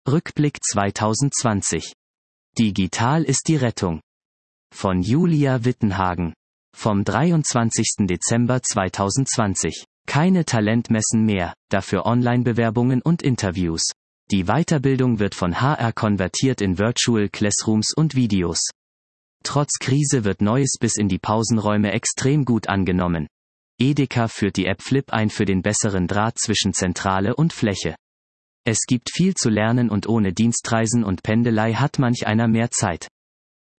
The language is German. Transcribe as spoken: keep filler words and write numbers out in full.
Rückblick zweitausendzwanzig. Digital ist die Rettung. Von Julia Wittenhagen. Vom dreiundzwanzigsten Dezember zweitausendzwanzig. Keine Talentmessen mehr, dafür Online-Bewerbungen und Interviews. Die Weiterbildung wird von H R konvertiert in Virtual Classrooms und Videos. Trotz Krise wird Neues bis in die Pausenräume extrem gut angenommen. Edeka führt die App Flip ein für den besseren Draht zwischen Zentrale und Fläche. Es gibt viel zu lernen und ohne Dienstreisen und Pendelei hat manch einer mehr Zeit.